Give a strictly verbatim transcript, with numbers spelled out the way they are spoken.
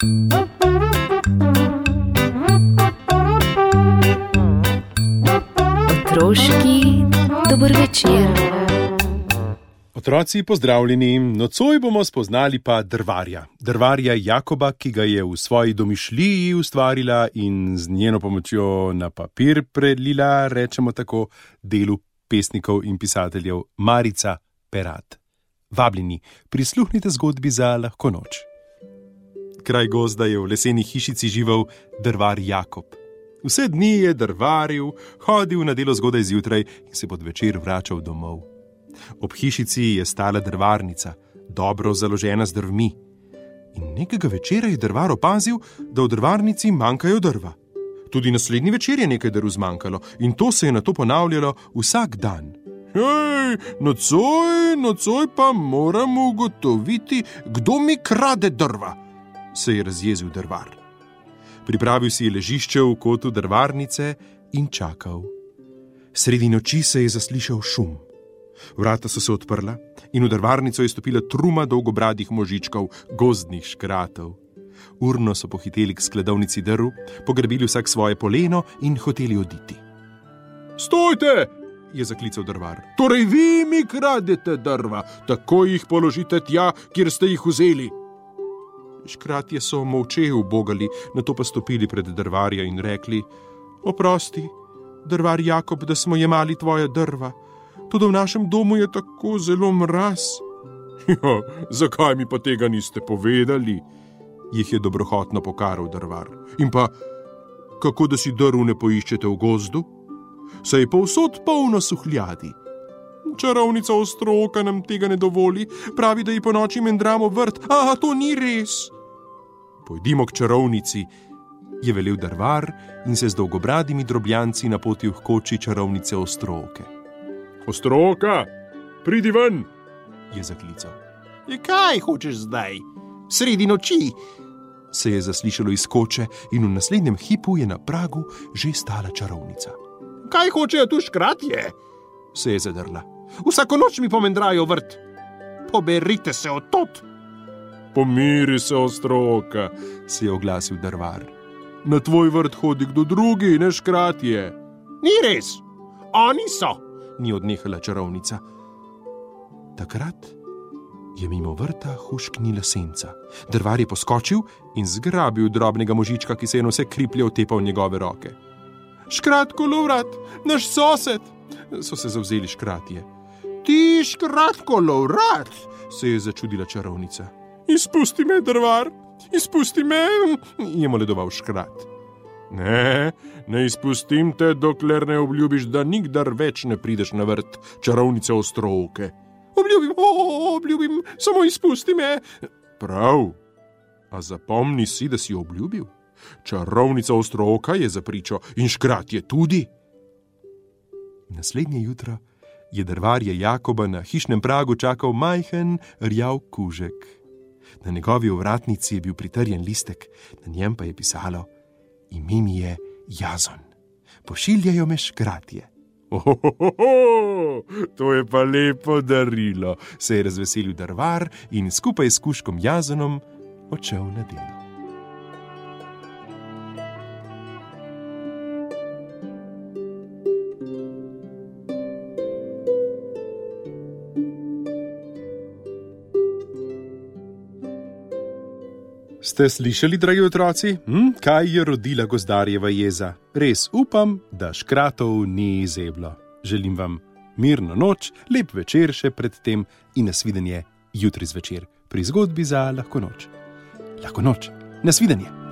Otroški dober večer. Otroci, pozdravljeni. Nocoj bomo spoznali pa drvarja. Drvarja Jakoba, ki ga je v svoji domišljiji ustvarila in z njeno pomočjo na papir prelila, rečemo tako, delu pesnikov in pisateljev Marica Perat. Vabljeni, prisluhnite zgodbi za lahko noč. Kraj gozda je v leseni hišici živel drvar Jakob. Vse dni je drvaril, hodil na delo zgodaj zjutraj in se pod večer vračal domov. Ob hišici je stala drvarnica, dobro založena z drvmi. In nekega večera je drvar opazil, da v drvarnici manjkajo drva. Tudi naslednji večer je nekaj drv zmanjkalo in to se je nato ponavljalo vsak dan. Hej, nocoj, nocoj pa moramo ugotoviti, kdo mi krade drva, se je razjezil drvar. Pripravil si je ležišče v kotu drvarnice in čakal. Sredi noči se je zaslišal šum. Vrata so se odprla in v drvarnico je stopila truma dolgobradih možičkov, gozdnih škratov. Urno so pohiteli k skladovnici drv, pograbili vsak svoje poleno in hoteli oditi. Stojte, je zaklical drvar. Torej vi mi kradete drva, tako jih položite tja, kjer ste jih vzeli. Škratje so molče ubogali, nato pa stopili pred drvarja in rekli: Oprosti, drvar Jakob, da smo jemali tvoja drva. Tudi v našem domu je tako zelo mraz. Ja, zakaj mi pa tega niste povedali? Jih je dobrohotno pokaral drvar. In pa, kako da si drv ne poiščete v gozdu? Saj je povsod polno suhljadi. Čarovnica Ostrooka nam tega ne dovoli, pravi, da ji po noči mendramo vrt. A, to ni res. Pojdimo k čarovnici, je velel drvar in se z dolgobradimi drobljanci napotil k koči čarovnice Ostrooke. Ostrooka, pridi ven, je zaklical. E kaj hočeš zdaj? Sredi noči, se je zaslišalo iz koče in v naslednjem hipu je na pragu že stala čarovnica. Kaj hočejo tu škratje? Se je zadrla. Vsako noč mi pomendrajo vrt. Poberite se od tot. Pomiri se, Ostrooka, se je oglasil drvar. Na tvoj vrt hodi kdo drugi, ne škratje. Ni res, oni so, ni odnehala čarovnica. Takrat je mimo vrta hušknila senca. Drvar je poskočil in zgrabil drobnega možička, ki se je na vse kriplje otepal njegove roke. Škrat kolovrat, naš sosed, so se zavzeli škratje. Ti škrat kolovrat, se je začudila čarovnica. Izpusti me, drvar, izpusti me, je moledoval škrat. Ne, ne izpustim te, dokler ne obljubiš, da nikdar več ne prideš na vrt čarovnice Ostrooke. Obljubim, o, obljubim, samo izpusti me. Prav, a zapomni si, da si obljubil. Čarovnica Ostrooka je za pričo in škrat je tudi. Naslednje jutro je drvarje Jakoba na hišnem pragu čakal majhen rjav kužek. Na njegovi ovratnici je bil pritrjen listek, na njem pa je pisalo: Ime mi je Jazon, pošiljajo me škratje. Ohohoho, to je pa lepo darilo, se je razveselil drvar in skupaj s kužkom Jazonom odšel na delo. Ste slišali, dragi otroci? Hm? Kaj je rodila gozdarjeva jeza? Res upam, da škratov ni zeblo. Želim vam mirno noč, lep večer še pred tem in nasvidenje jutri zvečer pri zgodbi za lahko noč. Lahko noč, nasvidenje.